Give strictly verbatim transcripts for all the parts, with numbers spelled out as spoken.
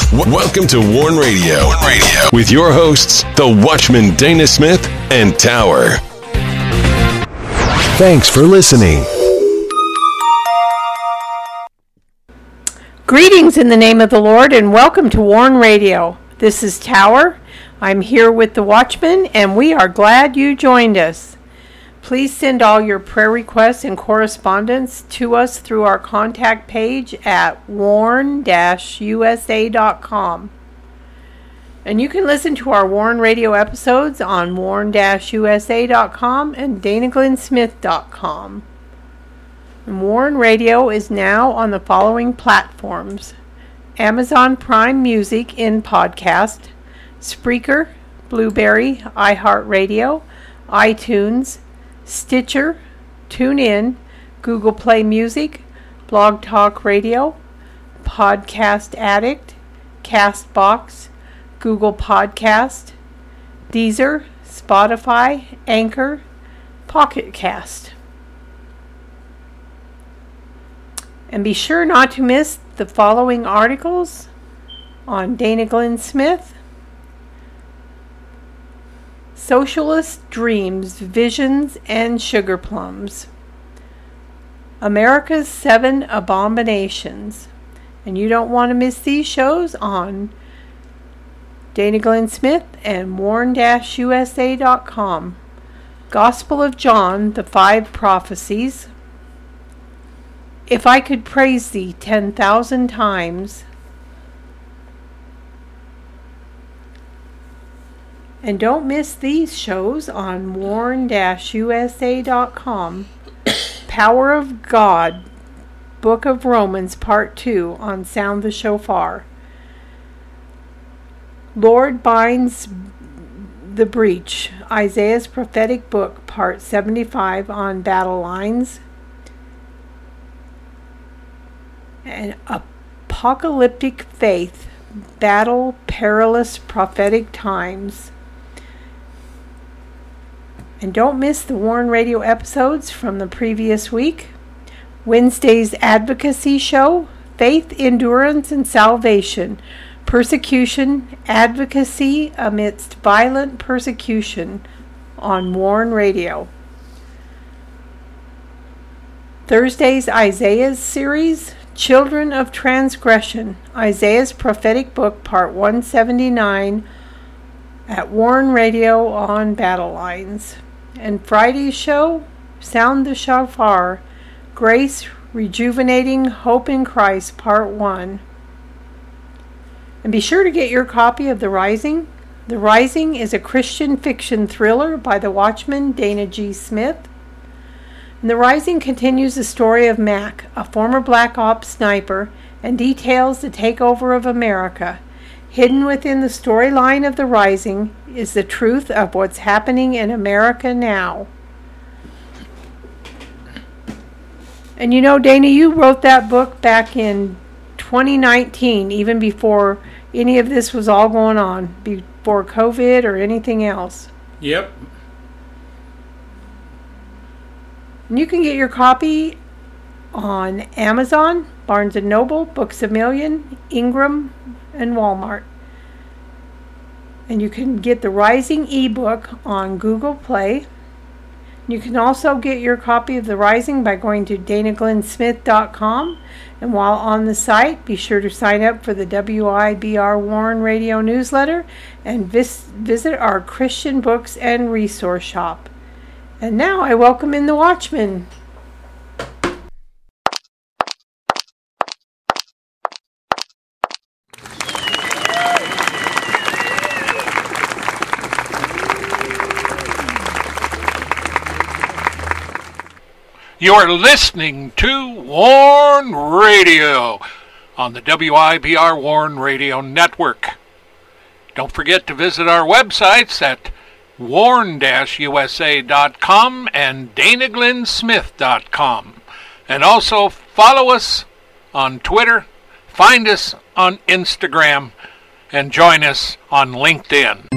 W- welcome to Warn Radio. Warn Radio with your hosts, the Watchman Dana Smith and Tower. Thanks for listening. Greetings in the name of the Lord and welcome to Warn Radio. This is Tower. I'm here with the Watchman and we are glad you joined us. Please send all your prayer requests and correspondence to us through our contact page at warn dash u s a dot com. And you can listen to our Warn Radio episodes on warn dash u s a dot com and dana glenn smith dot com. And Warn Radio is now on the following platforms: Amazon Prime Music in podcast, Spreaker, Blueberry, iHeartRadio, iTunes, Stitcher, TuneIn, Google Play Music, Blog Talk Radio, Podcast Addict, Castbox, Google Podcast, Deezer, Spotify, Anchor, Pocket Cast. And be sure not to miss the following articles on Dana Glenn Smith: Socialist Dreams, Visions, and Sugar Plums. America's Seven Abominations. And you don't want to miss these shows on Dana Glenn Smith and warn dash u s a dot com. Gospel of John, the Five Prophecies. If I Could Praise Thee Ten Thousand Times. And don't miss these shows on warn dash u s a dot com. Power of God, Book of Romans, Part two on Sound the Shofar. Lord Binds the Breach, Isaiah's Prophetic Book, Part seventy-five on Battle Lines. And Apocalyptic Faith, Battle Perilous Prophetic Times. And don't miss the Warn Radio episodes from the previous week. Wednesday's Advocacy Show, Faith, Endurance, and Salvation. Persecution, Advocacy Amidst Violent Persecution on Warn Radio. Thursday's Isaiah's series, Children of Transgression, Isaiah's Prophetic Book, Part one seventy-nine at Warn Radio on Battle Lines. And Friday's show, Sound the Shofar, Grace, Rejuvenating Hope in Christ, Part one. And be sure to get your copy of The Rising. The Rising is a Christian fiction thriller by the Watchman Dana G. Smith. And The Rising continues the story of Mac, a former Black Ops sniper, and details the takeover of America. Hidden within the storyline of The Rising is the truth of what's happening in America now. And you know, Dana, you wrote that book back in twenty nineteen, even before any of this was all going on, before COVID or anything else. Yep. And you can get your copy on Amazon, Barnes and Noble, Books A Million, Ingram, and Walmart. And you can get the Rising ebook on Google Play. You can also get your copy of The Rising by going to dana glenn smith dot com. And while on the site, be sure to sign up for the W I B R Warn Radio newsletter and vis- visit our Christian books and resource shop. And now I welcome in the Watchman. You are listening to Warn Radio on the W I B R Warn Radio Network. Don't forget to visit our websites at warn dash u s a dot com and dana glenn smith dot com. And also follow us on Twitter, find us on Instagram, and join us on LinkedIn.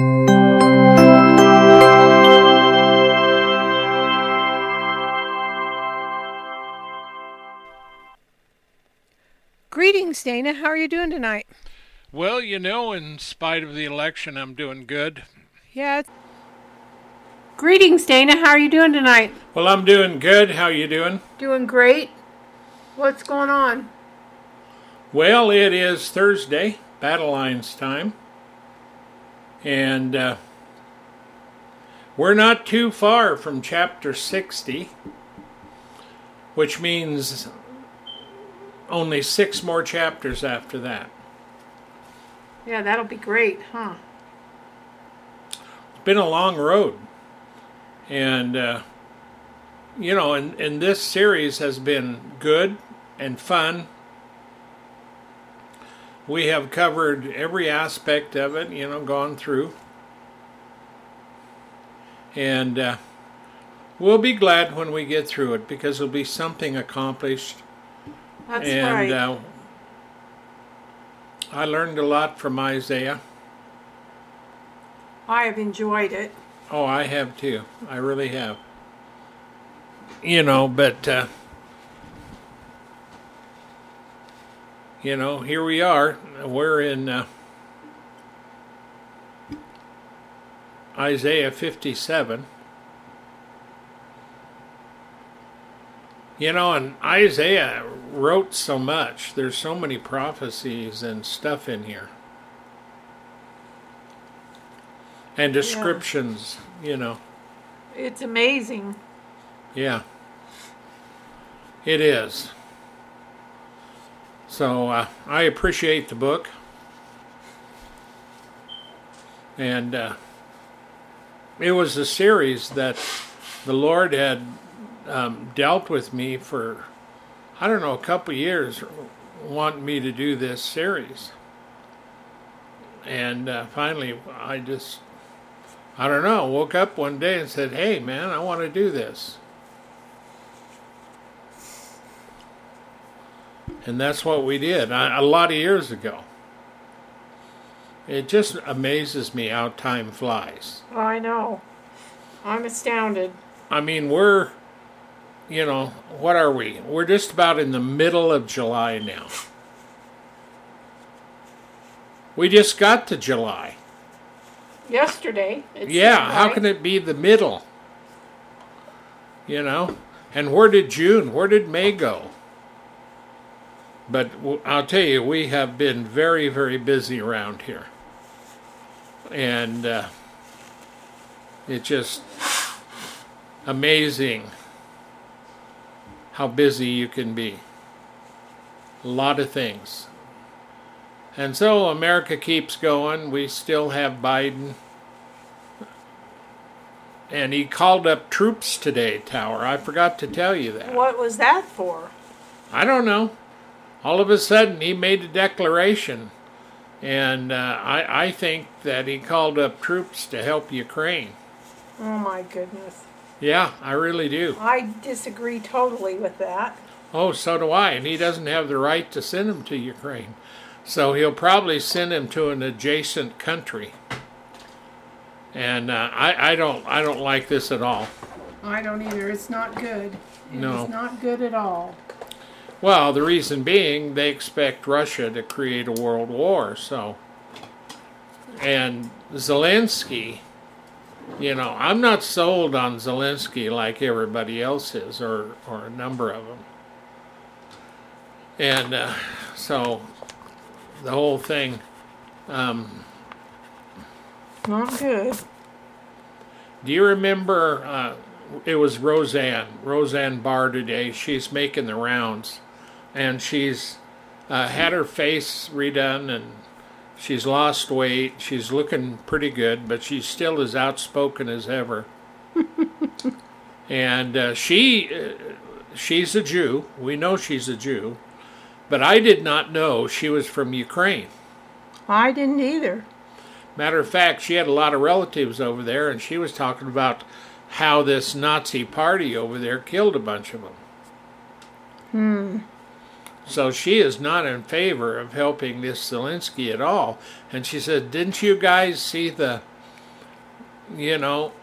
Greetings, Dana. How are you doing tonight? Well, you know, in spite of the election, I'm doing good. Yeah. Greetings, Dana. How are you doing tonight? Well, I'm doing good. How you doing? Doing great. What's going on? Well, it is Thursday, Battle Lines time. And uh, we're not too far from chapter sixty, which means only six more chapters after that. Yeah, that'll be great, huh? It's been a long road. And, uh, you know, and, and this series has been good and fun. We have covered every aspect of it, you know, gone through. And uh, we'll be glad when we get through it because there'll be something accomplished. That's and, right. Uh, I learned a lot from Isaiah. I have enjoyed it. Oh, I have too. I really have. You know, but, uh, you know, here we are. We're in uh, Isaiah fifty-seven. You know, and Isaiah wrote so much. There's so many prophecies and stuff in here. And descriptions, yeah. You know. It's amazing. Yeah. It is. So uh, I appreciate the book. And uh, it was a series that the Lord had um, dealt with me for, I don't know, a couple of years, wanting me to do this series. And uh, finally, I just, I don't know, woke up one day and said, hey, man, I want to do this. And that's what we did a lot of years ago. It just amazes me how time flies. I know. I'm astounded. I mean, we're, you know, what are we? We're just about in the middle of July now. We just got to July. Yesterday. It Yeah, seemed how like. can it be the middle? You know? And where did June, where did May go? But I'll tell you, we have been very, very busy around here. And uh, it's just amazing how busy you can be. A lot of things. And so America keeps going. We still have Biden. And he called up troops today, Tower. I forgot to tell you that. What was that for? I don't know. All of a sudden, he made a declaration, and uh, I, I think that he called up troops to help Ukraine. Oh, my goodness. Yeah, I really do. I disagree totally with that. Oh, so do I, and he doesn't have the right to send them to Ukraine. So he'll probably send them to an adjacent country. And uh, I, I don't I don't like this at all. I don't either. It's not good. It No. is not good at all. Well, the reason being, they expect Russia to create a world war, so. And Zelensky, you know, I'm not sold on Zelensky like everybody else is, or, or a number of them. And uh, so, the whole thing, um, Not good. do you remember, uh, it was Roseanne, Roseanne Barr today, she's making the rounds. And she's uh, had her face redone, and she's lost weight. She's looking pretty good, but she's still as outspoken as ever. And uh, she, uh, she's a Jew. We know she's a Jew. But I did not know she was from Ukraine. I didn't either. Matter of fact, she had a lot of relatives over there, and she was talking about how this Nazi party over there killed a bunch of them. Hmm. So she is not in favor of helping this Zelensky at all. And she said, didn't you guys see the, you know,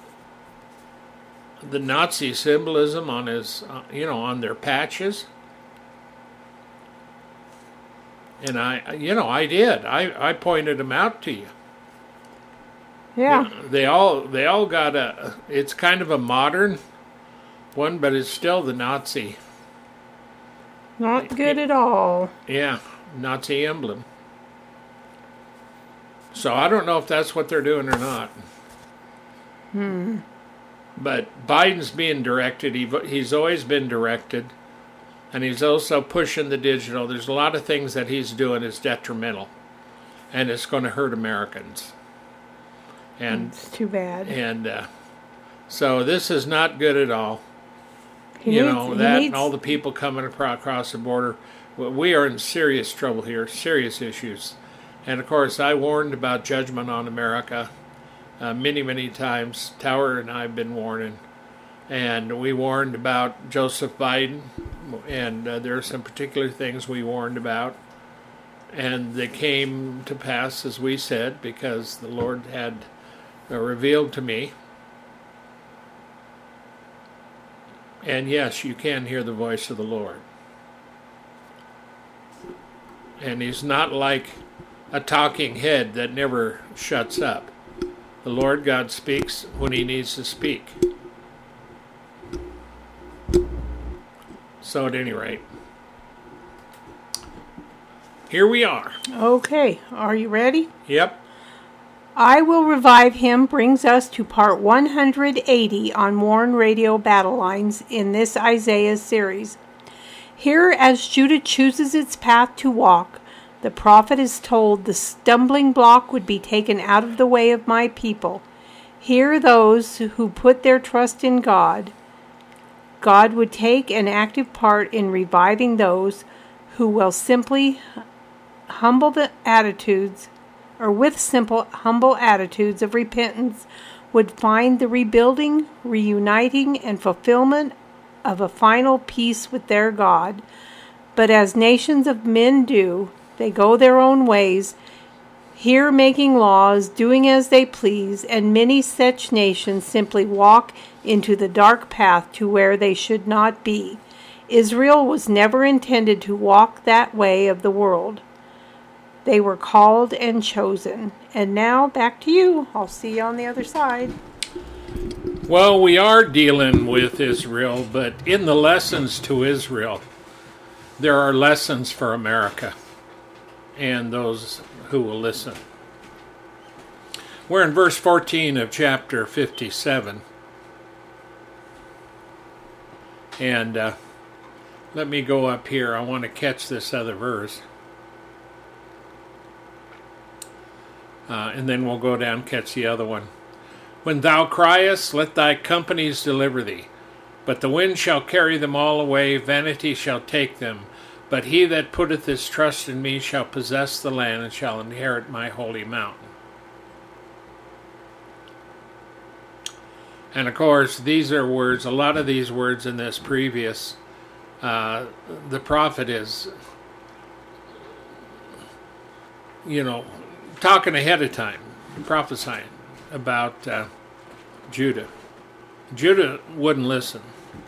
the Nazi symbolism on his, uh, you know, on their patches? And I, you know, I did. I, I pointed them out to you. Yeah. You know, they all they all got a. It's kind of a modern one, but it's still the Nazi. Not good at all. Yeah, Nazi emblem. So I don't know if that's what they're doing or not. Hmm. But Biden's being directed. He, he's always been directed. And he's also pushing the digital. There's a lot of things that he's doing is detrimental. And it's going to hurt Americans. And it's too bad. And uh, so this is not good at all. He you needs, know, that needs... and all the people coming across the border. We are in serious trouble here, serious issues. And of course, I warned about judgment on America uh, many, many times. Tower and I have been warning. And we warned about Joseph Biden. And uh, there are some particular things we warned about. And they came to pass, as we said, because the Lord had uh, revealed to me. And yes, you can hear the voice of the Lord. And he's not like a talking head that never shuts up. The Lord God speaks when he needs to speak. So at any rate, here we are. Okay, are you ready? Yep. I Will Revive Him brings us to part one hundred eighty on Warn Radio Battle Lines in this Isaiah series. Here, as Judah chooses its path to walk, the prophet is told the stumbling block would be taken out of the way of my people. Here, those who put their trust in God, God would take an active part in reviving those who will simply humble the attitudes, or with simple, humble attitudes of repentance, would find the rebuilding, reuniting, and fulfillment of a final peace with their God. But as nations of men do, they go their own ways, here making laws, doing as they please, and many such nations simply walk into the dark path to where they should not be. Israel was never intended to walk that way of the world. They were called and chosen. And now, back to you. I'll see you on the other side. Well, we are dealing with Israel, but in the lessons to Israel, there are lessons for America and those who will listen. We're in verse fourteen of chapter fifty-seven. And uh, let me go up here. I want to catch this other verse. Uh, and then we'll go down and catch the other one. When thou criest, let thy companies deliver thee. But the wind shall carry them all away, vanity shall take them. But he that putteth his trust in me shall possess the land and shall inherit my holy mountain. And of course, these are words, a lot of these words in this previous, uh, the prophet is, you know, talking ahead of time, prophesying about uh, Judah. Judah wouldn't listen.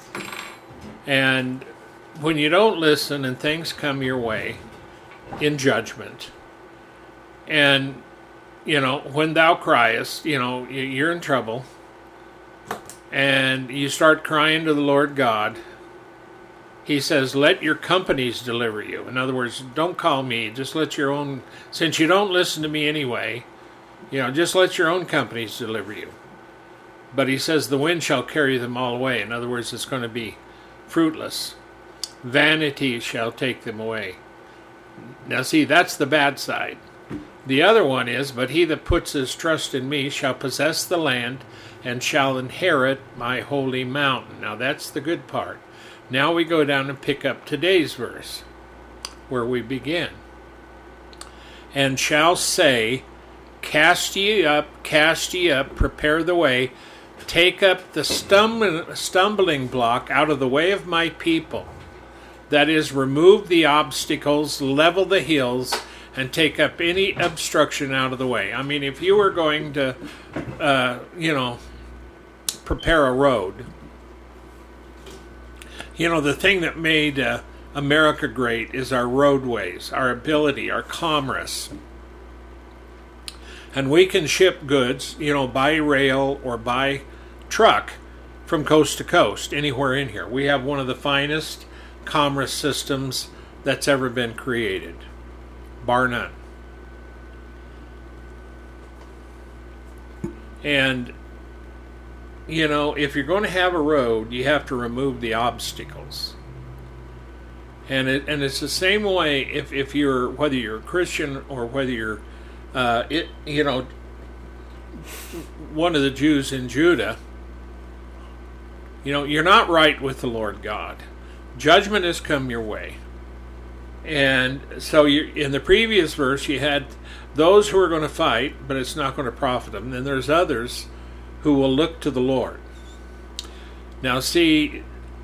And when you don't listen and things come your way in judgment, and, you know, when thou criest, you know, you're in trouble, and you start crying to the Lord God, he says, let your companies deliver you. In other words, don't call me, just let your own, since you don't listen to me anyway, you know, just let your own companies deliver you. But he says the wind shall carry them all away. In other words, it's going to be fruitless. Vanity shall take them away. Now see, that's the bad side. The other one is, but he that puts his trust in me shall possess the land and shall inherit my holy mountain. Now that's the good part. Now we go down and pick up today's verse, where we begin. And shall say, cast ye up, cast ye up, prepare the way, take up the stum- stumbling block out of the way of my people. That is, remove the obstacles, level the hills, and take up any obstruction out of the way. I mean, if you were going to, uh, you know, prepare a road, you know, the thing that made uh, America great is our roadways, our ability, our commerce. And we can ship goods, you know, by rail or by truck from coast to coast, anywhere in here. We have one of the finest commerce systems that's ever been created, bar none. And, you know, if you're going to have a road, you have to remove the obstacles. And it and it's the same way if, if you're, whether you're a Christian or whether you're, uh, it you know, one of the Jews in Judah, you know, you're not right with the Lord God. Judgment has come your way. And so you, in the previous verse, you had those who are going to fight, but it's not going to profit them. Then there's others who will look to the Lord. Now see,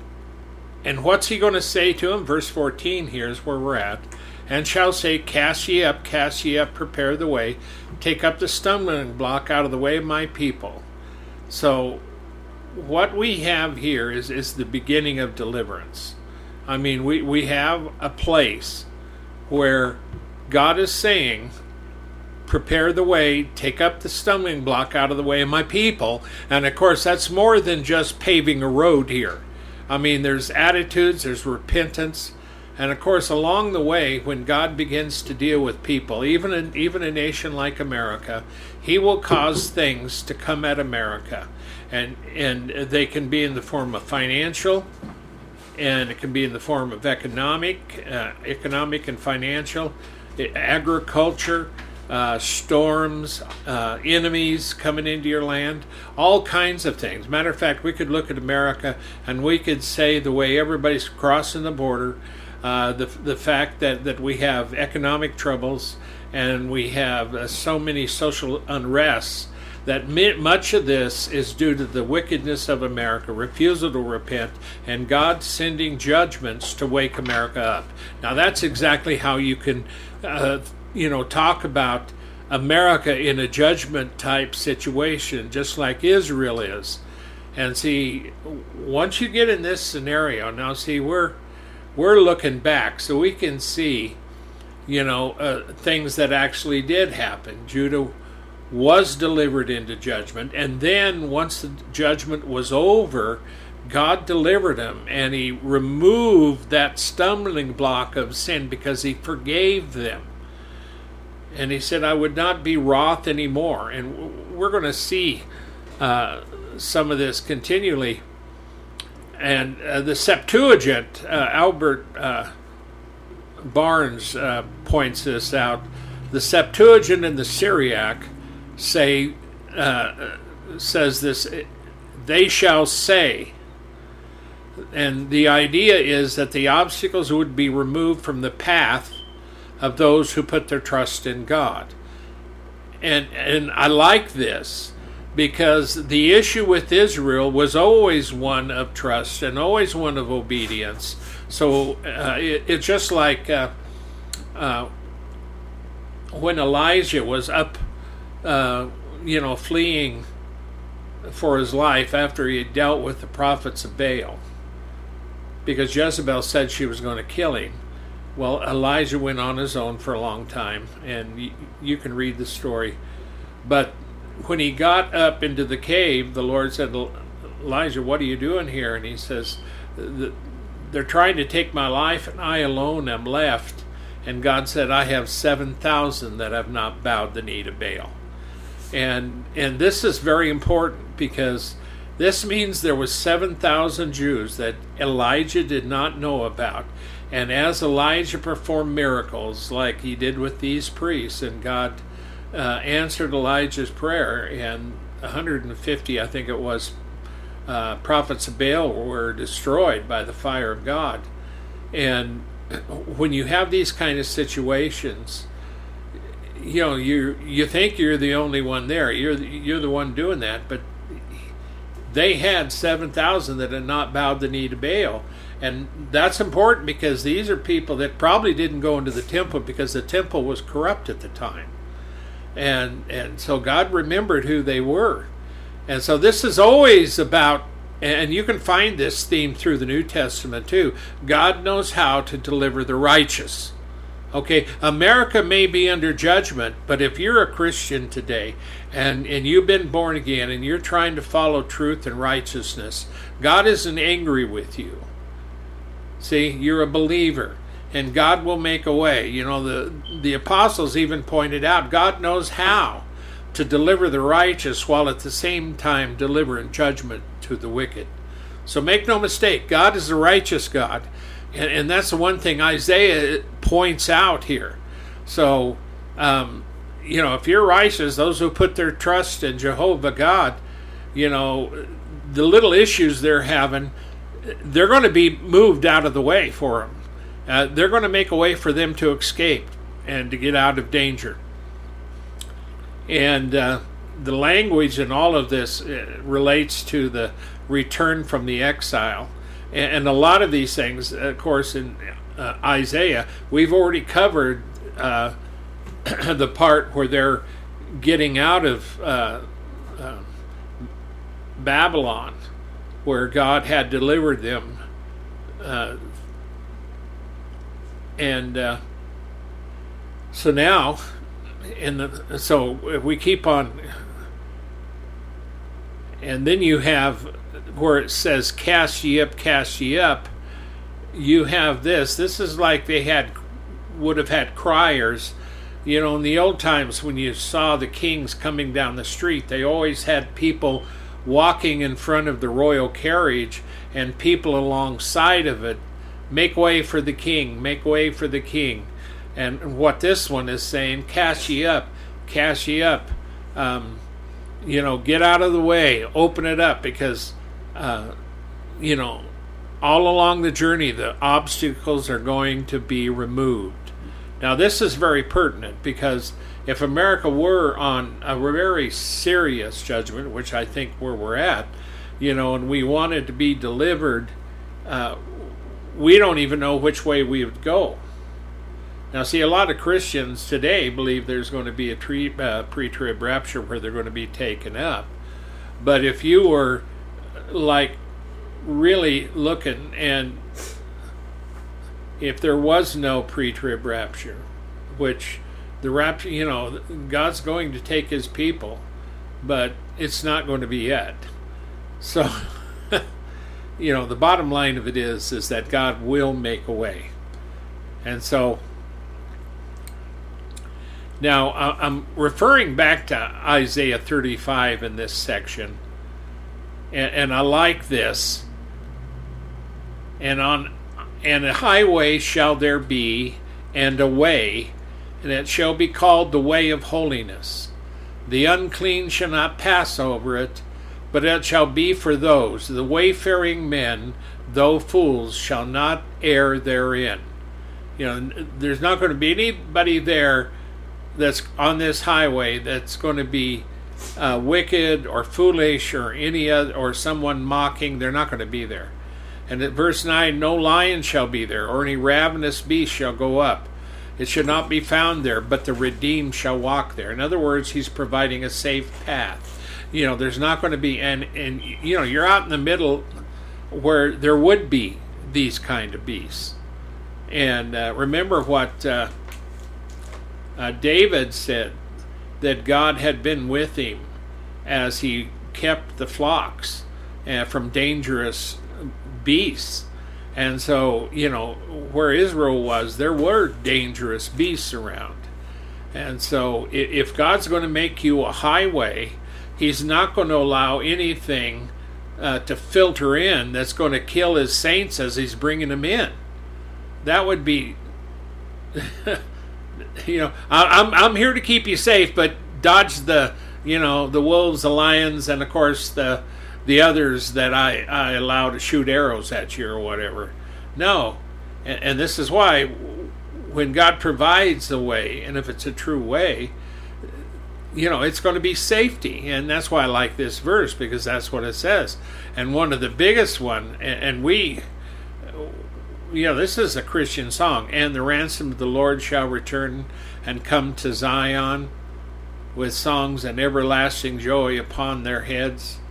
and what's he going to say to them? Verse fourteen here is where we're at. And shall say, cast ye up, cast ye up, prepare the way, take up the stumbling block out of the way of my people. So what we have here is, is the beginning of deliverance. I mean, we, we have a place where God is saying, prepare the way, take up the stumbling block out of the way of my people. And of course, that's more than just paving a road here. I mean, there's attitudes, there's repentance. And of course, along the way, when God begins to deal with people, even in, even a nation like America, he will cause things to come at America. And, and they can be in the form of financial, and it can be in the form of economic, uh, economic and financial, agriculture, uh, storms, uh, enemies coming into your land, all kinds of things. Matter of fact, we could look at America and we could say the way everybody's crossing the border, uh, the the fact that, that we have economic troubles and we have uh, so many social unrests, that much of this is due to the wickedness of America, refusal to repent, and God sending judgments to wake America up. Now that's exactly how you can, uh, you know, talk about America in a judgment type situation, just like Israel is. And see, once you get in this scenario, now see, we're we're looking back, so we can see, you know, uh, things that actually did happen. Judah was delivered into judgment, and then once the judgment was over, God delivered him, and he removed that stumbling block of sin because he forgave them. And he said, I would not be wroth anymore. And we're going to see uh, some of this continually. And uh, the Septuagint, uh, Albert uh, Barnes uh, points this out. The Septuagint and the Syriac say uh, says this, they shall say, and the idea is that the obstacles would be removed from the path of those who put their trust in God. And and I like this because the issue with Israel was always one of trust and always one of obedience. So uh, it, it's just like uh, uh, when Elijah was up Uh, you know, fleeing for his life after he had dealt with the prophets of Baal, because Jezebel said she was going to kill him. Well, Elijah went on his own for a long time, and y- you can read the story. But when he got up into the cave, the Lord said, Elijah, what are you doing here? And he says, they're trying to take my life, and I alone am left. And God said, I have seven thousand that have not bowed the knee to Baal. And and this is very important because this means there was seven thousand Jews that Elijah did not know about. And as Elijah performed miracles like he did with these priests, and God uh, answered Elijah's prayer, and one hundred fifty, I think it was, uh, prophets of Baal were destroyed by the fire of God. And when you have these kind of situations, you know, you you think you're the only one there. You're the, you're the one doing that, but they had seven thousand that had not bowed the knee to Baal. And that's important because these are people that probably didn't go into the temple because the temple was corrupt at the time. And and so God remembered who they were. And so this is always about And you can find this theme through the New Testament too. God knows how to deliver the righteous. Okay, America may be under judgment, but if you're a Christian today and, and you've been born again and you're trying to follow truth and righteousness, God isn't angry with you. See, you're a believer and God will make a way. You know, the, the apostles even pointed out God knows how to deliver the righteous while at the same time delivering judgment to the wicked. So make no mistake, God is a righteous God. And, and that's the one thing Isaiah points out here. So, um, you know, if you're righteous, those who put their trust in Jehovah God, you know, the little issues they're having, they're going to be moved out of the way for them. Uh, they're going to make a way for them to escape and to get out of danger. And uh, the language in all of this uh, relates to the return from the exile. And a lot of these things, of course, in uh, Isaiah, we've already covered uh, the part where they're getting out of uh, uh, Babylon, where God had delivered them. Uh, and uh, so now, in the, so if we keep on, and then you have where it says, cast ye up, cast ye up, you have this. This is like they had, would have had criers. You know, in the old times when you saw the kings coming down the street, they always had people walking in front of the royal carriage and people alongside of it. Make way for the king, make way for the king. And what this one is saying, cast ye up, cast ye up. Um, you know, get out of the way, open it up, because Uh, you know, all along the journey, the obstacles are going to be removed. Now, this is very pertinent because if America were on a very serious judgment, which I think where we're at, you know, and we wanted to be delivered, uh, we don't even know which way we would go. Now, see, a lot of Christians today believe there's going to be a tre- uh, pre-trib rapture where they're going to be taken up. But if you were like really looking, and if there was no pre-trib rapture, which the rapture, you know, God's going to take his people, but it's not going to be yet. So, you know, the bottom line of it is, is that God will make a way. And so, now I'm referring back to Isaiah thirty-five in this section. And, and I like this. And on and a highway shall there be, and a way, and it shall be called the way of holiness. The unclean shall not pass over it, but it shall be for those, the wayfaring men, though fools, shall not err therein. You know, there's not going to be anybody there that's on this highway that's going to be Uh, wicked or foolish or any other, or someone mocking. They're not going to be there. And at verse nine, no lion shall be there, or any ravenous beast shall go up. It should not be found there, but the redeemed shall walk there. In other words, he's providing a safe path. You know, there's not going to be, and, and you know, you're out in the middle where there would be these kind of beasts. And uh, remember what uh, uh, David said, that God had been with him as he kept the flocks uh, from dangerous beasts. And so, you know, where Israel was, there were dangerous beasts around. And so if God's going to make you a highway, he's not going to allow anything uh, to filter in that's going to kill his saints as he's bringing them in. That would be... You know, I'm I'm here to keep you safe, but dodge the, you know, the wolves, the lions, and of course the the others that I, I allow to shoot arrows at you or whatever. No, and, and this is why when God provides the way, and if it's a true way, you know, it's going to be safety, and that's why I like this verse, because that's what it says. And one of the biggest one, and, and we. You know, this is a Christian song. And the ransom of the Lord shall return and come to Zion with songs and everlasting joy upon their heads.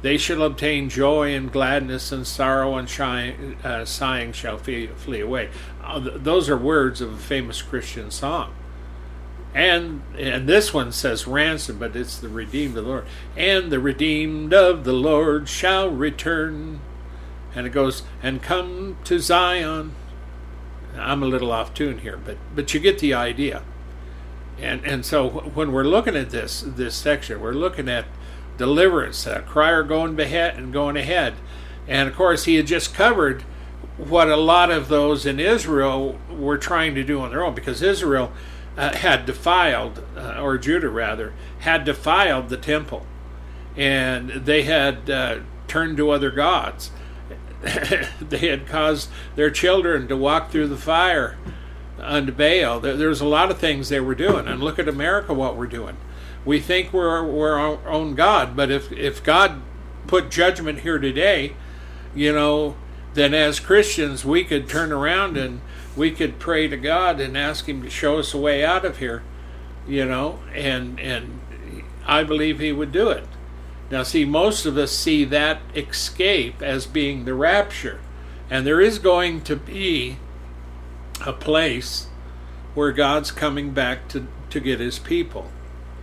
They shall obtain joy and gladness, and sorrow and shy, uh, sighing shall flee, flee away. Uh, th- those are words of a famous Christian song. And and this one says ransom, but it's the redeemed of the Lord. And the redeemed of the Lord shall return. And it goes, and come to Zion. I'm a little off tune here, but but you get the idea. And and so when we're looking at this this section, we're looking at deliverance, a crier going ahead and going ahead. And of course, he had just covered what a lot of those in Israel were trying to do on their own, because Israel uh, had defiled, uh, or Judah rather, had defiled the temple, and they had uh, turned to other gods. They had caused their children to walk through the fire unto Baal. There, there's a lot of things they were doing, and look at America, what we're doing. We think we're we're our own God, but if if God put judgment here today, you know, then as Christians we could turn around and we could pray to God and ask Him to show us a way out of here, you know, and and I believe He would do it. Now, see, most of us see that escape as being the rapture, and there is going to be a place where God's coming back to to get His people.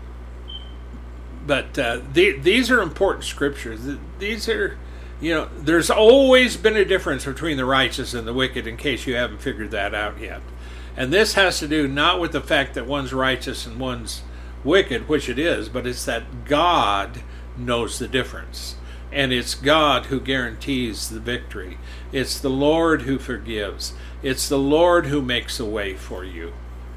But uh, the, these are important scriptures. These are, you know, there's always been a difference between the righteous and the wicked, in case you haven't figured that out yet. And this has to do not with the fact that one's righteous and one's wicked, which it is, but it's that God knows the difference. And it's God who guarantees the victory. It's the Lord who forgives. It's the Lord who makes a way for you.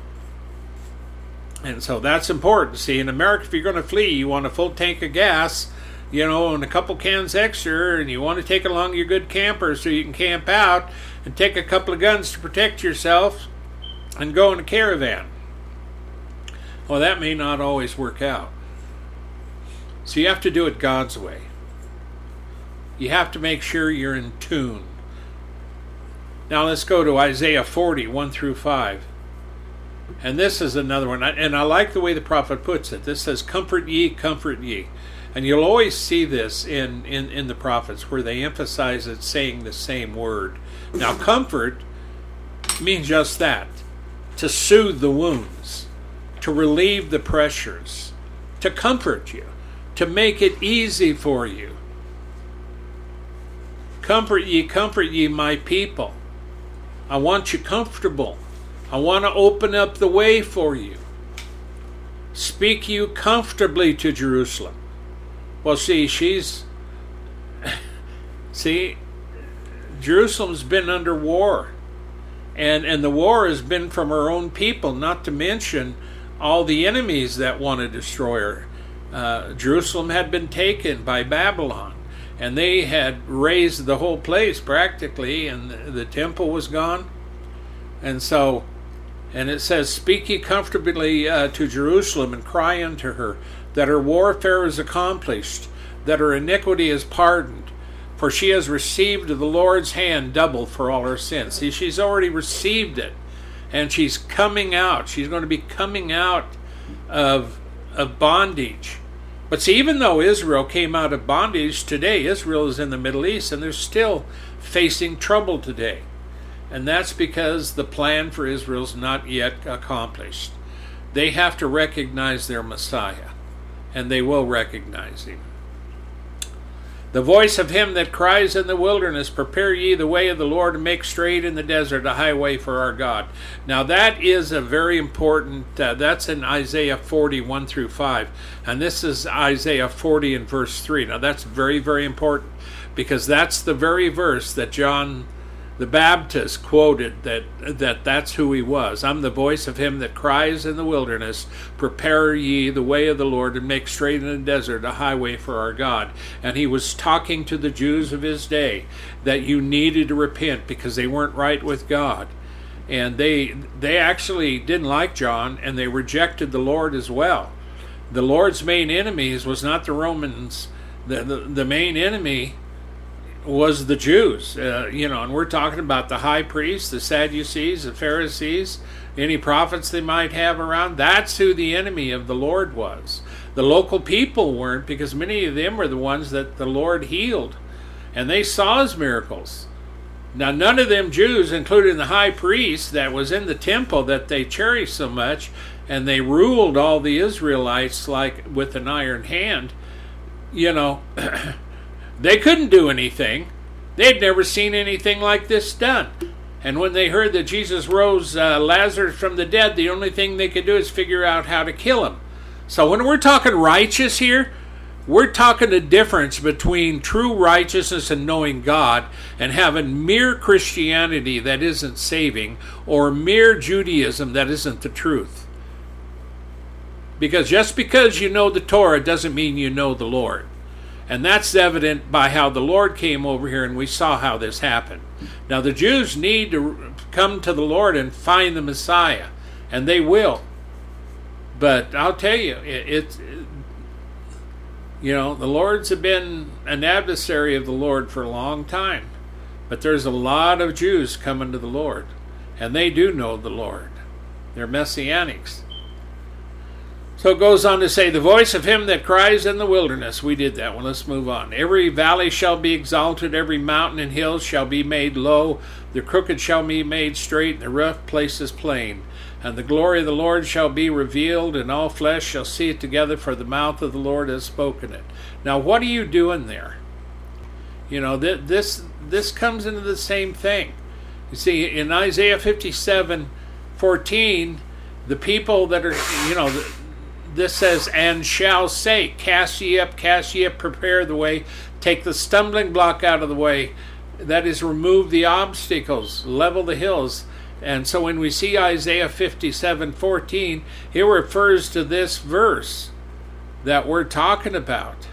And so that's important. See, in America, if you're going to flee, you want a full tank of gas, you know, and a couple cans extra, and you want to take along your good camper so you can camp out and take a couple of guns to protect yourself and go in a caravan. Well, that may not always work out. So you have to do it God's way. You have to make sure you're in tune. Now let's go to Isaiah forty, one through five. And this is another one, and I like the way the prophet puts it. This says, comfort ye, comfort ye. And you'll always see this in, in, in the prophets, where they emphasize it saying the same word. Now, comfort means just that, to soothe the wounds, to relieve the pressures, to comfort you, to make it easy for you. Comfort ye, comfort ye, my people. I want you comfortable. I want to open up the way for you. Speak you comfortably to Jerusalem. Well, see, she's... See, Jerusalem's been under war. And, and the war has been from her own people, not to mention all the enemies that want to destroy her. Uh, Jerusalem had been taken by Babylon, and they had razed the whole place practically, and the, the temple was gone. And so... And it says, speak ye comfortably uh, to Jerusalem, and cry unto her, that her warfare is accomplished, that her iniquity is pardoned, for she has received of the Lord's hand double for all her sins. See, she's already received it, and she's coming out. She's going to be coming out of, of bondage. But see, even though Israel came out of bondage, today Israel is in the Middle East, and they're still facing trouble today. And that's because the plan for Israel is not yet accomplished. They have to recognize their Messiah, and they will recognize him. The voice of him that cries in the wilderness, prepare ye the way of the Lord, and make straight in the desert a highway for our God. Now that is a very important, uh, that's in Isaiah forty, one through five. And this is Isaiah forty and verse three. Now that's very, very important, because that's the very verse that John the Baptist quoted, that, that that's who he was. I'm the voice of him that cries in the wilderness, prepare ye the way of the Lord, and make straight in the desert a highway for our God. And he was talking to the Jews of his day, that you needed to repent because they weren't right with God. And they they actually didn't like John, and they rejected the Lord as well. The Lord's main enemies was not the Romans. The, the, the main enemy was the Jews, uh, you know, and we're talking about the high priests, the Sadducees, the Pharisees, any prophets they might have around. That's who the enemy of the Lord was. The local people weren't, because many of them were the ones that the Lord healed. And they saw his miracles. Now, none of them Jews, including the high priest that was in the temple that they cherished so much, and they ruled all the Israelites like with an iron hand, you know, they couldn't do anything. They'd never seen anything like this done. And when they heard that Jesus rose uh, Lazarus from the dead, the only thing they could do is figure out how to kill him. So when we're talking righteous here, we're talking the difference between true righteousness and knowing God and having mere Christianity that isn't saving, or mere Judaism that isn't the truth. Because just because you know the Torah doesn't mean you know the Lord. And that's evident by how the Lord came over here, and we saw how this happened. Now the Jews need to come to the Lord and find the Messiah, and they will. But I'll tell you, it's... It, You know, the Lord's have been an adversary of the Lord for a long time. But there's a lot of Jews coming to the Lord. And they do know the Lord. They're Messianics. So it goes on to say, the voice of him that cries in the wilderness. We did that one. Let's move on. Every valley shall be exalted. Every mountain and hill shall be made low. The crooked shall be made straight. And the rough places plain. And the glory of the Lord shall be revealed, and all flesh shall see it together, for the mouth of the Lord has spoken it. Now, what are you doing there? You know, th- this this comes into the same thing. You see, in Isaiah fifty-seven fourteen, the people that are, you know, this says, and shall say, cast ye up, cast ye up, prepare the way, take the stumbling block out of the way. That is, remove the obstacles, level the hills. And so when we see Isaiah fifty-seven fourteen, it refers to this verse that we're talking about.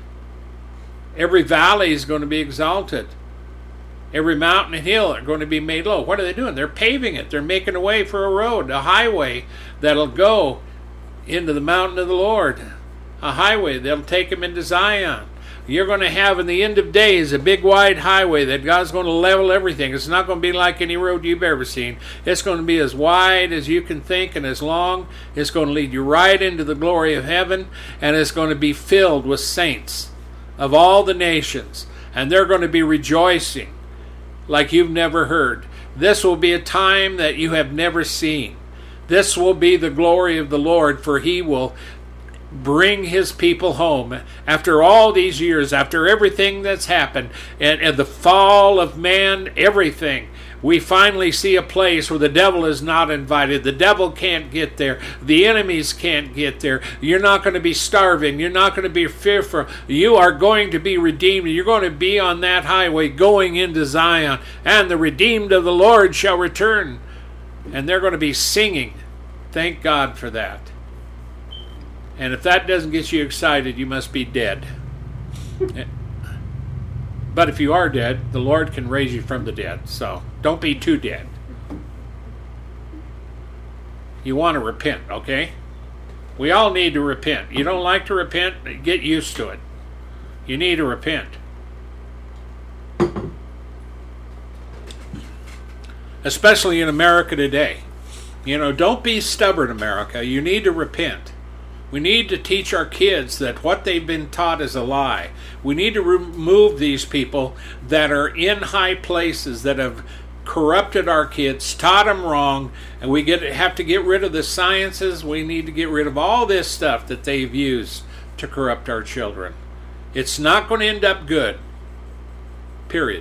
Every valley is going to be exalted. Every mountain and hill are going to be made low. What are they doing? They're paving it. They're making a way for a road, a highway that'll go into the mountain of the Lord. A highway that'll take them into Zion. You're going to have in the end of days a big wide highway that God's going to level everything. It's not going to be like any road you've ever seen. It's going to be as wide as you can think and as long. It's going to lead you right into the glory of heaven, and it's going to be filled with saints of all the nations, and they're going to be rejoicing like you've never heard. This will be a time that you have never seen. This will be the glory of the Lord, for he will bring his people home after all these years, after everything that's happened, and, and the fall of man, everything. We finally see a place where the devil is not invited. The devil can't get there. The enemies can't get there. You're not going to be starving. You're not going to be fearful. You are going to be redeemed. You're going to be on that highway going into Zion. And the redeemed of the Lord shall return. And they're going to be singing. Thank God for that. And if that doesn't get you excited, you must be dead. But if you are dead, the Lord can raise you from the dead. So don't be too dead. You want to repent, okay? We all need to repent. You don't like to repent? Get used to it. You need to repent. Especially in America today. You know, don't be stubborn, America. You need to repent. We need to teach our kids that what they've been taught is a lie. We need to remove these people that are in high places that have corrupted our kids, taught them wrong, and we get have to get rid of the sciences. We need to get rid of all this stuff that they've used to corrupt our children. It's not going to end up good. Period.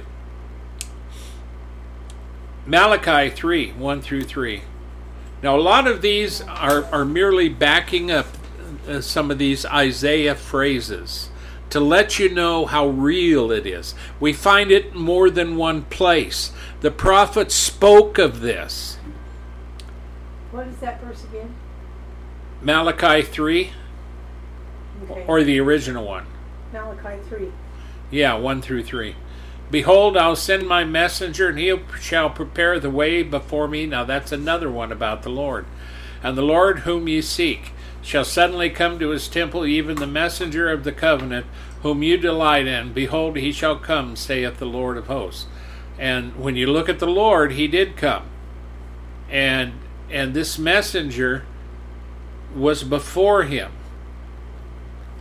Malachi three, one through three. Now, a lot of these are, are merely backing up uh, some of these Isaiah phrases to let you know how real it is. We find it more than one place. The prophet spoke of this. What is that verse again? Malachi three, Okay. or the original one. Malachi three. Yeah, one through three. Behold, I'll send my messenger, and he shall prepare the way before me. Now that's another one about the Lord. And the Lord whom ye seek shall suddenly come to his temple, even the messenger of the covenant, whom you delight in. Behold, he shall come, saith the Lord of hosts. And when you look at the Lord, he did come. And and this messenger was before him.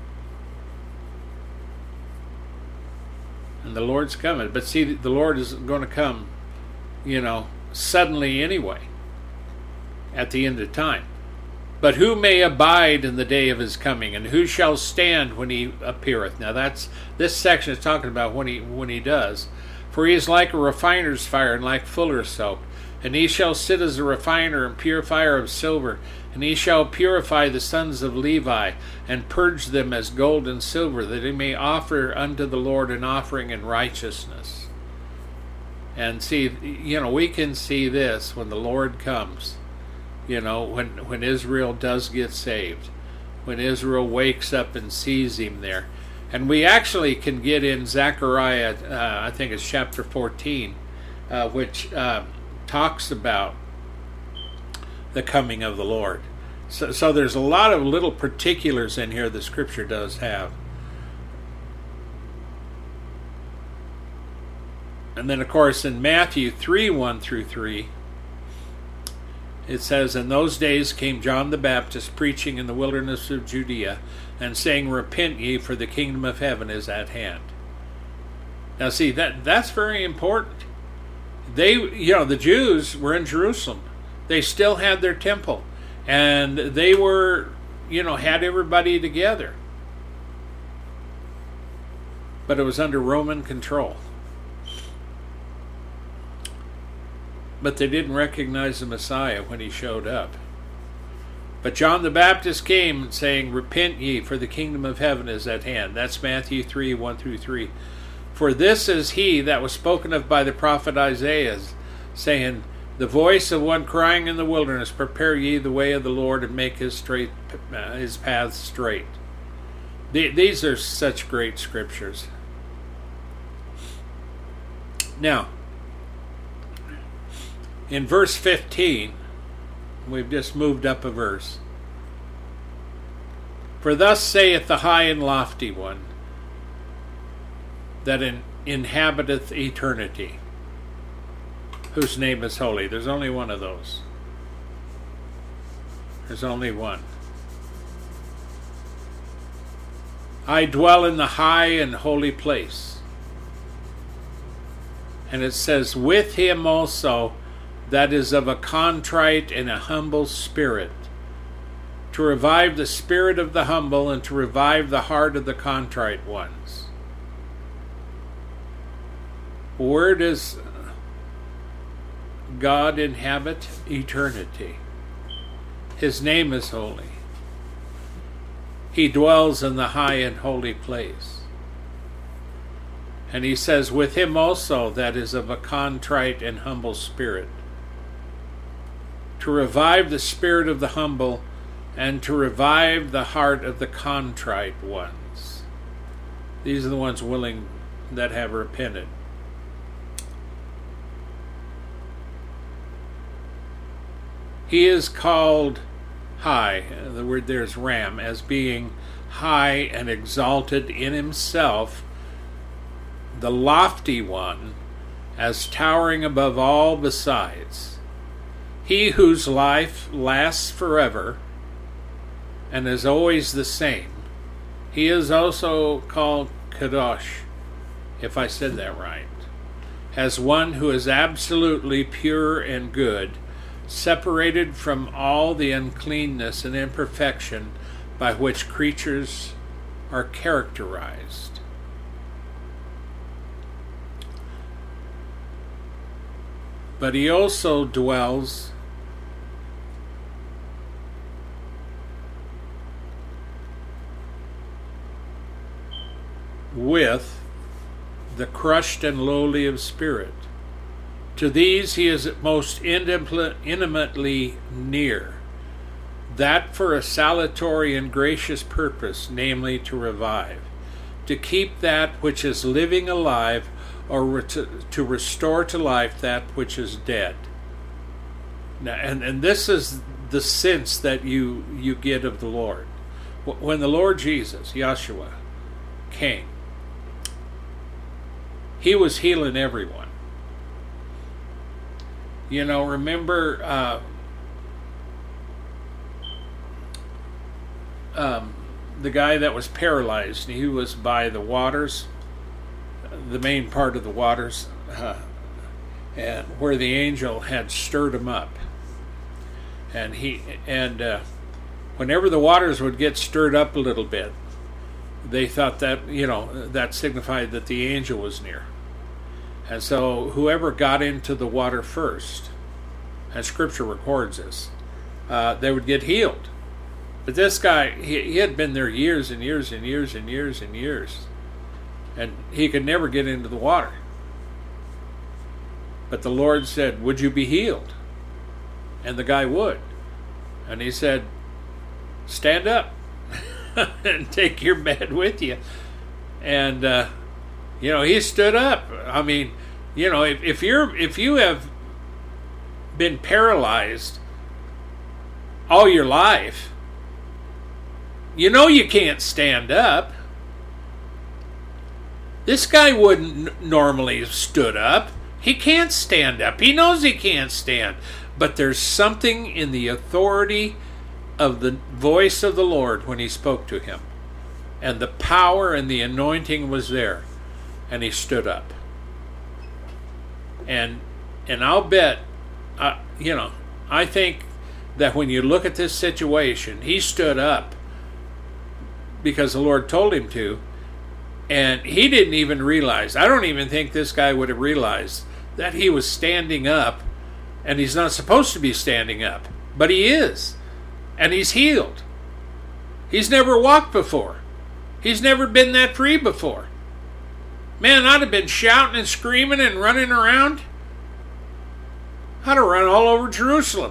The Lord's coming. But see, the Lord is going to come, you know, suddenly anyway, at the end of time. But who may abide in the day of his coming, and who shall stand when he appeareth? Now that's, this section is talking about when he when he does. For he is like a refiner's fire, and like fuller's soap. And he shall sit as a refiner and purifier of silver. And he shall purify the sons of Levi, and purge them as gold and silver, that he may offer unto the Lord an offering in righteousness. And see, you know, we can see this when the Lord comes. You know, when when Israel does get saved, when Israel wakes up and sees him there. And we actually can get in Zechariah, uh, I think it's chapter fourteen, uh, which uh, talks about the coming of the Lord. So, so there's a lot of little particulars in here the Scripture does have. And then, of course, in Matthew three, one through three, it says, in those days came John the Baptist preaching in the wilderness of Judea, and saying, repent ye, for the kingdom of heaven is at hand. Now see, that that's very important. They, you know, the Jews were in Jerusalem. They still had their temple. And they were, you know, had everybody together. But it was under Roman control. But they didn't recognize the Messiah when he showed up. But John the Baptist came saying, repent ye, for the kingdom of heaven is at hand. That's Matthew three, one through three. For this is he that was spoken of by the prophet Isaiah, saying, the voice of one crying in the wilderness, prepare ye the way of the Lord, and make his straight uh, his paths straight. The, these are such great scriptures. Now, in verse fifteen, we've just moved up a verse. For thus saith the high and lofty one, that in, inhabiteth eternity, whose name is holy. There's only one of those. There's only one. I dwell in the high and holy place. And it says, with him also that is of a contrite and a humble spirit, to revive the spirit of the humble, and to revive the heart of the contrite ones. Where does God inhabit? Eternity. His name is holy. He dwells in the high and holy place. And he says, with him also that is of a contrite and humble spirit, to revive the spirit of the humble, and to revive the heart of the contrite ones. These are the ones willing, that have repented. He is called high, the word there is ram, as being high and exalted in himself, the lofty one, as towering above all besides. He whose life lasts forever and is always the same. He is also called Kadosh, if I said that right, as one who is absolutely pure and good, separated from all the uncleanness and imperfection by which creatures are characterized. But he also dwells with the crushed and lowly of spirit. To these he is most intimately near, that for a salutary and gracious purpose, namely to revive, to keep that which is living alive, or to, to restore to life that which is dead. Now, and, and this is the sense that you, you get of the Lord. When the Lord Jesus, Yeshua, came, he was healing everyone. You know, remember uh, um, the guy that was paralyzed? He was by the waters, the main part of the waters, uh, and where the angel had stirred him up. And he and uh, whenever the waters would get stirred up a little bit, they thought that, you know, that signified that the angel was near. And so whoever got into the water first, and Scripture records this, uh, they would get healed. But this guy, he, he had been there years and years and years and years and years, and he could never get into the water. But the Lord said, "Would you be healed?" And the guy would. And he said, "Stand up and take your bed with you." And, uh, you know, he stood up. I mean, you know, if, if you're if you have been paralyzed all your life, you know you can't stand up. This guy wouldn't n- normally have stood up. He can't stand up. He knows he can't stand. But there's something in the authority of the voice of the Lord when he spoke to him. And the power and the anointing was there. And he stood up. And and I'll bet, uh, you know, I think that when you look at this situation, he stood up because the Lord told him to. And he didn't even realize, I don't even think this guy would have realized that he was standing up, and he's not supposed to be standing up. But he is. And he's healed. He's never walked before. He's never been that free before. Man, I'd have been shouting and screaming and running around. I'd have run all over Jerusalem.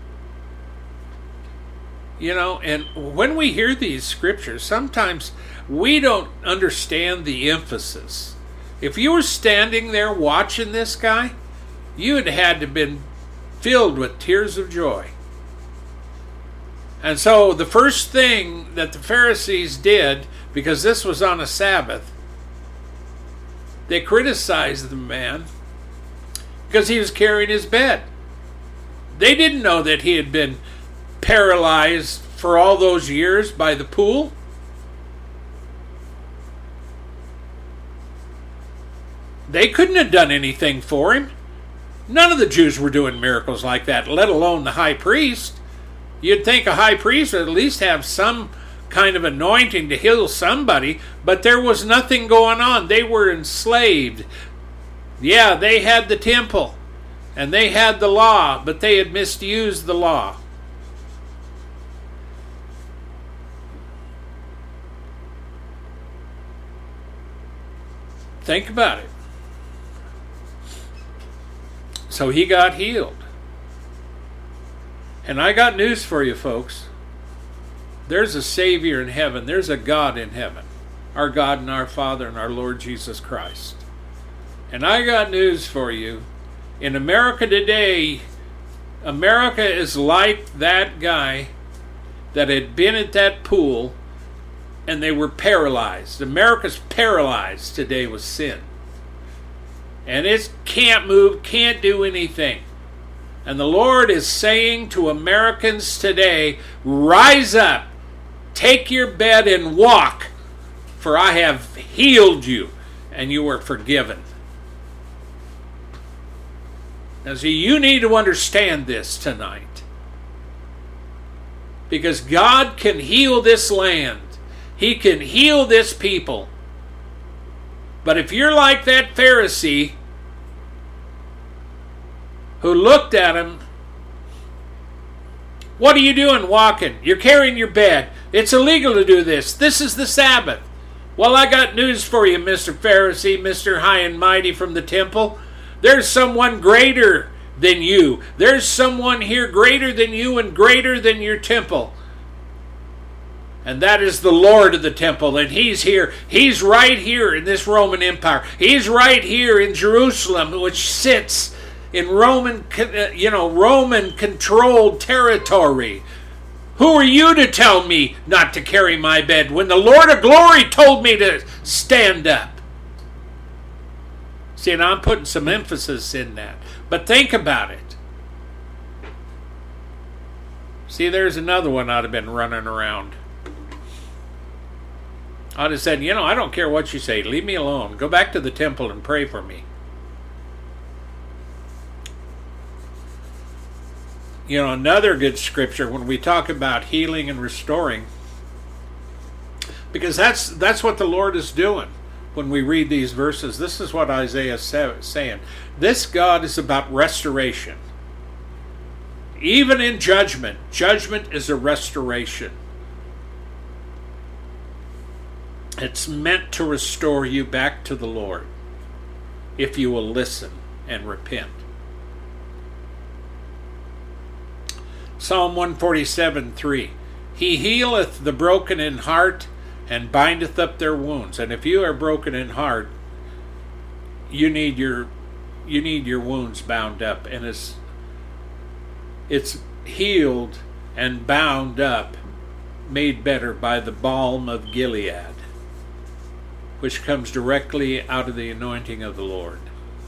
You know, and when we hear these scriptures, sometimes we don't understand the emphasis. If you were standing there watching this guy, you had had to have been filled with tears of joy. And so the first thing that the Pharisees did, because this was on a Sabbath, they criticized the man because he was carrying his bed. They didn't know that he had been paralyzed for all those years by the pool. They couldn't have done anything for him. None of the Jews were doing miracles like that, let alone the high priest. You'd think a high priest would at least have some kind of anointing to heal somebody, but there was nothing going on. They were enslaved. Yeah, they had the temple, and they had the law, but they had misused the law. Think about it. So he got healed. And I got news for you, folks. There's a Savior in heaven. There's a God in heaven. Our God and our Father and our Lord Jesus Christ. And I got news for you. In America today, America is like that guy that had been at that pool and they were paralyzed. America's paralyzed today with sin. And it can't move, can't do anything. And the Lord is saying to Americans today, rise up, take your bed and walk, for I have healed you, and you are forgiven. Now see, you need to understand this tonight. Because God can heal this land. He can heal this people. But if you're like that Pharisee who looked at him, what are you doing walking? You're carrying your bed. It's illegal to do this. This is the Sabbath. Well, I got news for you, Mister Pharisee, Mister High and Mighty from the temple. There's someone greater than you. There's someone here greater than you and greater than your temple. And that is the Lord of the temple. And He's here. He's right here in this Roman Empire. He's right here in Jerusalem, which sits in Roman, you know, Roman-controlled territory. Who are you to tell me not to carry my bed when the Lord of glory told me to stand up? See, and I'm putting some emphasis in that. But think about it. See, there's another one I'd have been running around. I'd have said, you know, I don't care what you say. Leave me alone. Go back to the temple and pray for me. You know, another good scripture when we talk about healing and restoring, because that's that's what the Lord is doing when we read these verses. This is what Isaiah is saying. This God is about restoration. Even in judgment, judgment is a restoration. It's meant to restore you back to the Lord if you will listen and repent. Psalm one forty-seven, three. He healeth the broken in heart and bindeth up their wounds. And if you are broken in heart, you need your you need your wounds bound up, and it's it's healed and bound up, made better by the balm of Gilead, which comes directly out of the anointing of the Lord.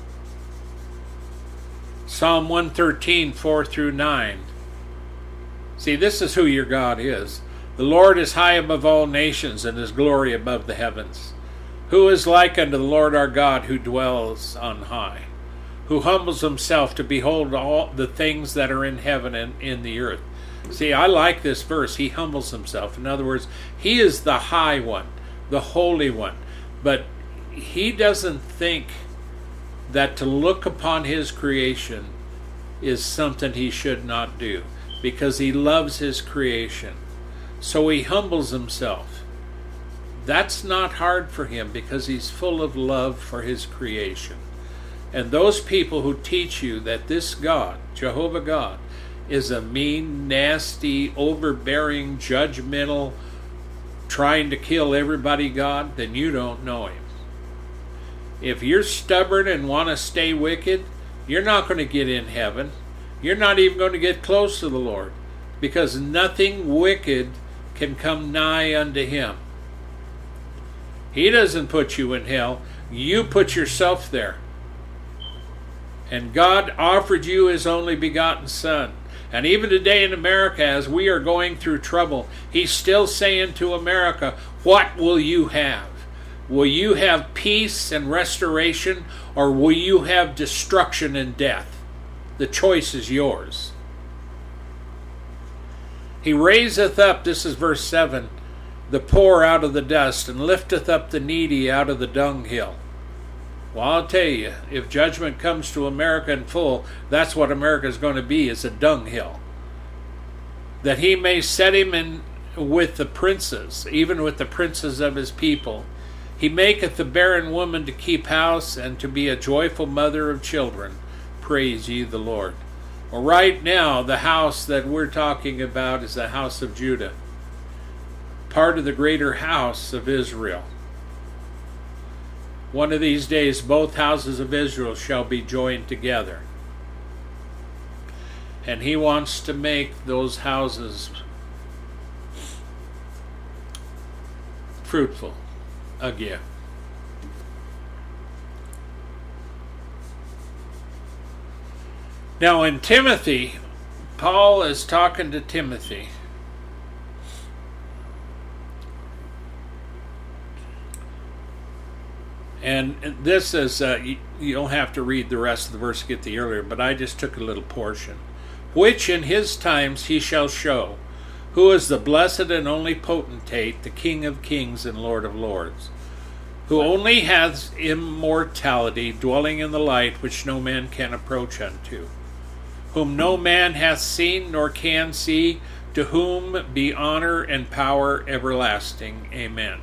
Psalm one thirteen, four through nine. See, this is who your God is. The Lord is high above all nations, and his glory above the heavens. Who is like unto the Lord our God, who dwells on high, who humbles himself to behold all the things that are in heaven and in the earth. See, I like this verse. He humbles himself. In other words, he is the high one, the holy one. But he doesn't think that to look upon his creation is something he should not do, because he loves his creation. So he humbles himself. That's not hard for him, because he's full of love for his creation. And those people who teach you that this God, Jehovah God, is a mean, nasty, overbearing, judgmental, trying to kill everybody God, then you don't know him. If you're stubborn and want to stay wicked, you're not going to get in heaven. You're not even going to get close to the Lord, because nothing wicked can come nigh unto him. He doesn't put you in hell. You put yourself there. And God offered you his only begotten Son. And even today in America, as we are going through trouble, he's still saying to America, what will you have? Will you have peace and restoration, or will you have destruction and death? The choice is yours. He raiseth up, this is verse seven, the poor out of the dust, and lifteth up the needy out of the dunghill. Well, I'll tell you, if judgment comes to America in full, that's what America is going to be, is a dunghill. That he may set him in with the princes, even with the princes of his people. He maketh the barren woman to keep house, and to be a joyful mother of children. Praise ye the Lord. Well, right now, the house that we're talking about is the house of Judah, part of the greater house of Israel. One of these days, both houses of Israel shall be joined together. And he wants to make those houses fruitful again. Now in Timothy, Paul is talking to Timothy. And this is, uh, you, you don't have to read the rest of the verse to get the earlier, but I just took a little portion. Which in his times he shall show, who is the blessed and only potentate, the King of kings and Lord of lords, who only hath immortality, dwelling in the light which no man can approach unto, whom no man hath seen nor can see, to whom be honor and power everlasting. Amen.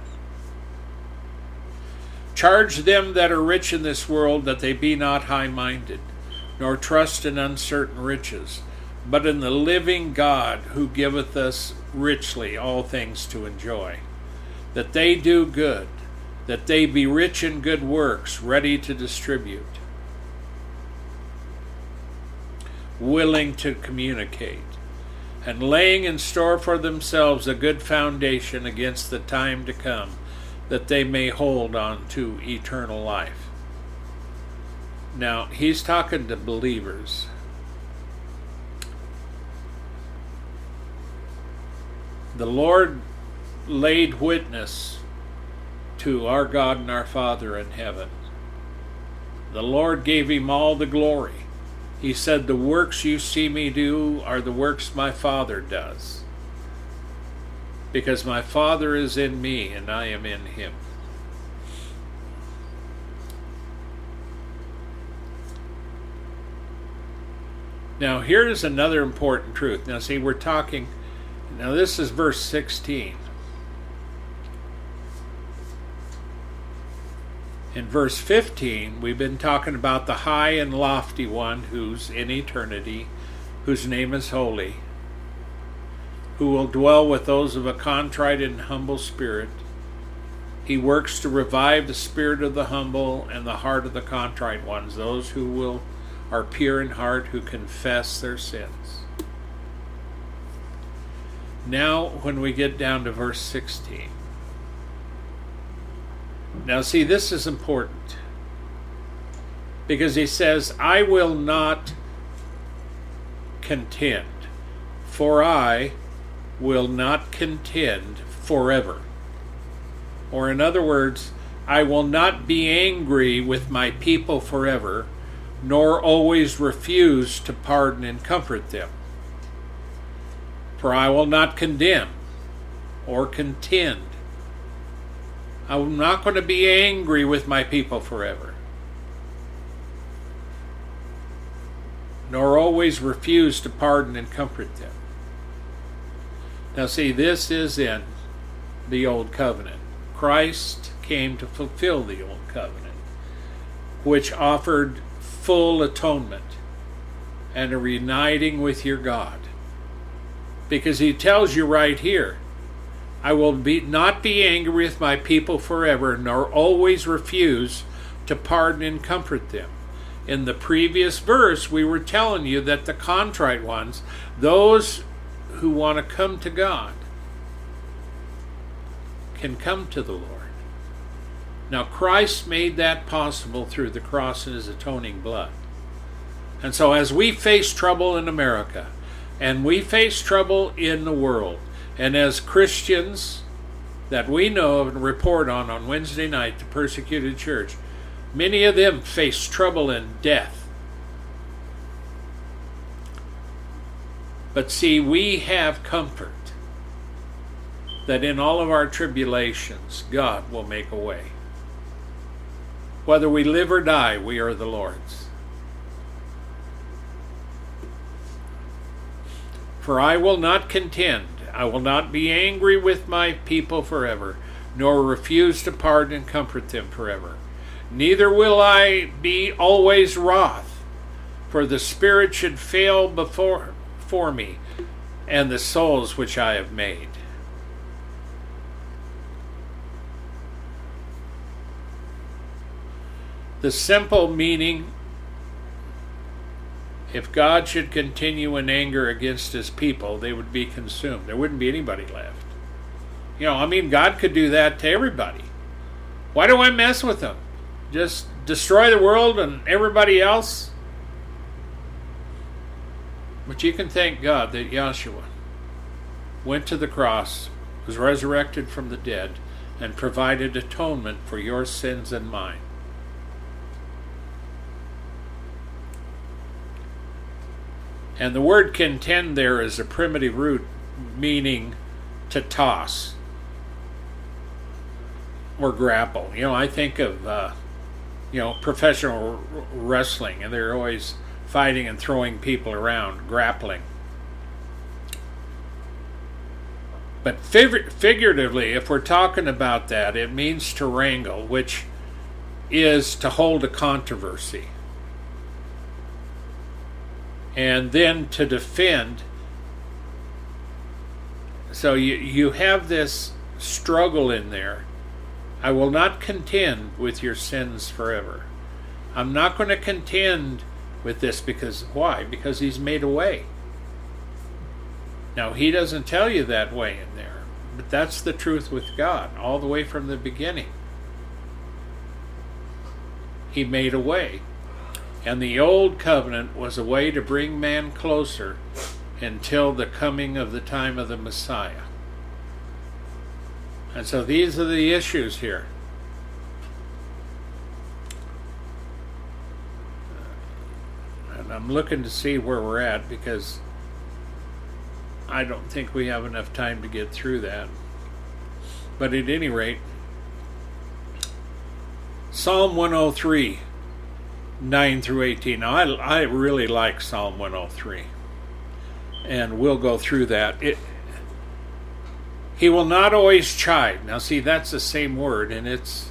Charge them that are rich in this world that they be not high-minded, nor trust in uncertain riches, but in the living God, who giveth us richly all things to enjoy. That they do good, that they be rich in good works, ready to distribute, willing to communicate, and laying in store for themselves a good foundation against the time to come, that they may hold on to eternal life. Now, he's talking to believers. The Lord laid witness to our God and our Father in heaven. The Lord gave him all the glory. He said, the works you see me do are the works my Father does, because my Father is in me and I am in him. Now here's another important truth. Now see, we're talking, now this is verse sixteen. In verse fifteen, we've been talking about the high and lofty one who's in eternity, whose name is holy, who will dwell with those of a contrite and humble spirit. He works to revive the spirit of the humble and the heart of the contrite ones, those who will are pure in heart, who confess their sins. Now, when we get down to verse sixteen. Now, see, this is important, because he says, I will not contend, for I will not contend forever. Or in other words, I will not be angry with my people forever, nor always refuse to pardon and comfort them. For I will not condemn or contend. I'm not going to be angry with my people forever, nor always refuse to pardon and comfort them. Now see, this is in the Old Covenant. Christ came to fulfill the Old Covenant, which offered full atonement and a reuniting with your God. Because he tells you right here, I will be, not be angry with my people forever, nor always refuse to pardon and comfort them. In the previous verse, we were telling you that the contrite ones, those who want to come to God, can come to the Lord. Now, Christ made that possible through the cross and his atoning blood. And so as we face trouble in America, and we face trouble in the world, and as Christians that we know of and report on on Wednesday night, the persecuted church, many of them face trouble and death. But see, we have comfort that in all of our tribulations, God will make a way. Whether we live or die, we are the Lord's. For I will not contend, I will not be angry with my people forever, nor refuse to pardon and comfort them forever. Neither will I be always wroth, for the spirit should fail before for me, and the souls which I have made. The simple meaning, if God should continue in anger against his people, they would be consumed. There wouldn't be anybody left. You know, I mean, God could do that to everybody. Why do I mess with them? Just destroy the world and everybody else? But you can thank God that Yahshua went to the cross, was resurrected from the dead, and provided atonement for your sins and mine. And the word contend there is a primitive root meaning to toss or grapple. You know, I think of, uh, you know, professional r- wrestling, and they're always fighting and throwing people around, grappling. But fig- figuratively, if we're talking about that, it means to wrangle, which is to hold a controversy. And then to defend. So you, you have this struggle in there. I will not contend with your sins forever. I'm not going to contend with this because, why? Because he's made a way. Now, he doesn't tell you that way in there, but that's the truth with God, all the way from the beginning. He made a way. And the old covenant was a way to bring man closer until the coming of the time of the Messiah. And so these are the issues here. I'm looking to see where we're at because I don't think we have enough time to get through that. But at any rate, Psalm one oh three, nine through eighteen. Now, I, I really like Psalm one oh three. And we'll go through that. It, he will not always chide. Now, see, that's the same word, and it's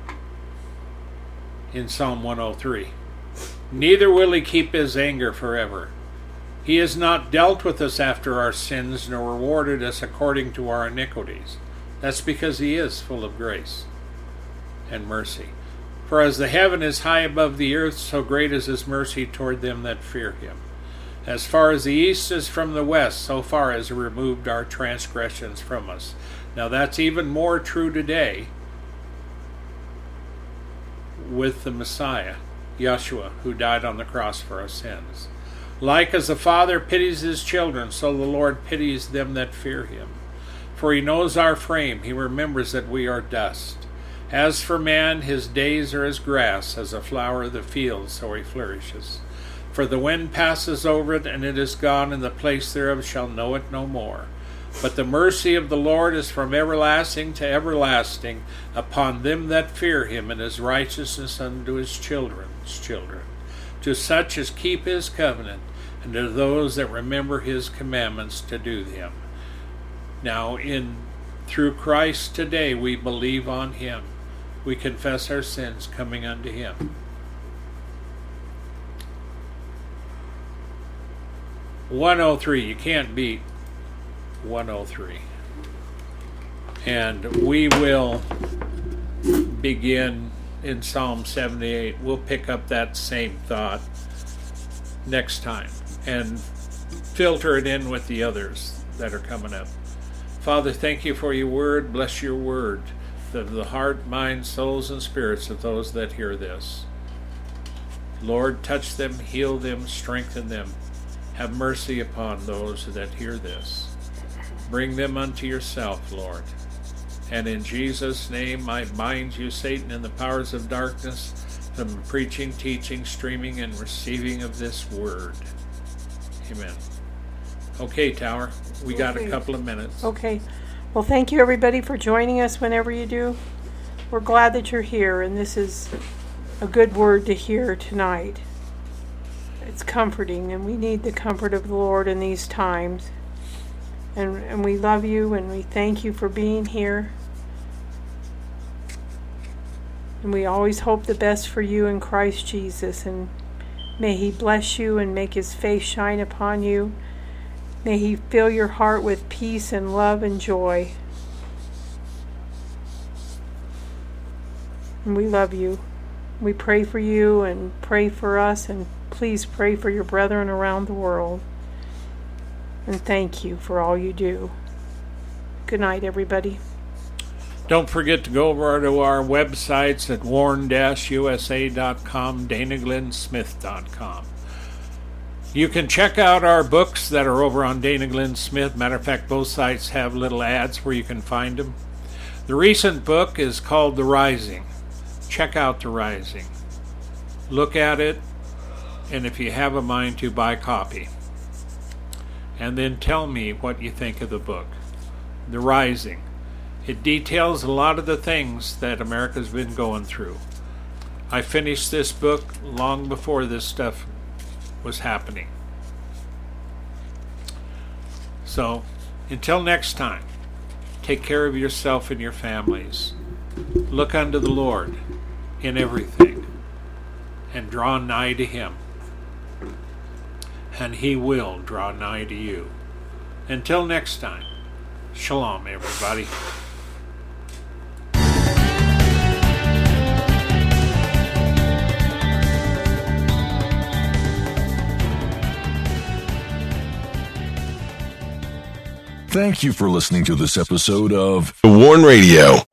in Psalm one oh three. Neither will he keep his anger forever. He has not dealt with us after our sins, nor rewarded us according to our iniquities. That's because he is full of grace and mercy. For as the heaven is high above the earth, so great is his mercy toward them that fear him. As far as the east is from the west, so far has he removed our transgressions from us. Now that's even more true today with the Messiah, Yeshua, who died on the cross for our sins. Like as the Father pities his children, so the Lord pities them that fear him. For he knows our frame, he remembers that we are dust. As for man, his days are as grass, as a flower of the field, so he flourishes. For the wind passes over it, and it is gone, and the place thereof shall know it no more. But the mercy of the Lord is from everlasting to everlasting upon them that fear him, and his righteousness unto his children's children, to such as keep his covenant, and to those that remember his commandments to do them. Now, in through Christ today, we believe on him. We confess our sins coming unto him. one oh three, you can't beat one oh three. And we will begin in Psalm seventy-eight. We'll pick up that same thought next time and filter it in with the others that are coming up. Father, thank you for your word. Bless your word, the, the heart, mind, souls, and spirits of those that hear this. Lord, touch them, heal them, strengthen them. Have mercy upon those that hear this. Bring them unto yourself, Lord. And in Jesus' name, I bind you, Satan, and the powers of darkness from preaching, teaching, streaming, and receiving of this word. Amen. Okay, Tower, we got Okay. a couple of minutes. Okay. Well, thank you, everybody, for joining us whenever you do. We're glad that you're here, and this is a good word to hear tonight. It's comforting, and we need the comfort of the Lord in these times. And, and we love you, and we thank you for being here. And we always hope the best for you in Christ Jesus. And may he bless you and make his face shine upon you. May he fill your heart with peace and love and joy. And we love you. We pray for you and pray for us, and please pray for your brethren around the world. And thank you for all you do. Good night, everybody. Don't forget to go over to our websites at warn dash u s a dot com, dana glenn smith dot com. You can check out our books that are over on Dana Glenn Smith. Matter of fact, both sites have little ads where you can find them. The recent book is called The Rising. Check out The Rising. Look at it, and if you have a mind to, buy a copy. And then tell me what you think of the book. The Rising. It details a lot of the things that America's been going through. I finished this book long before this stuff was happening. So, until next time, take care of yourself and your families. Look unto the Lord in everything, and draw nigh to him, and he will draw nigh to you. Until next time, shalom, everybody. Thank you for listening to this episode of Warn Radio.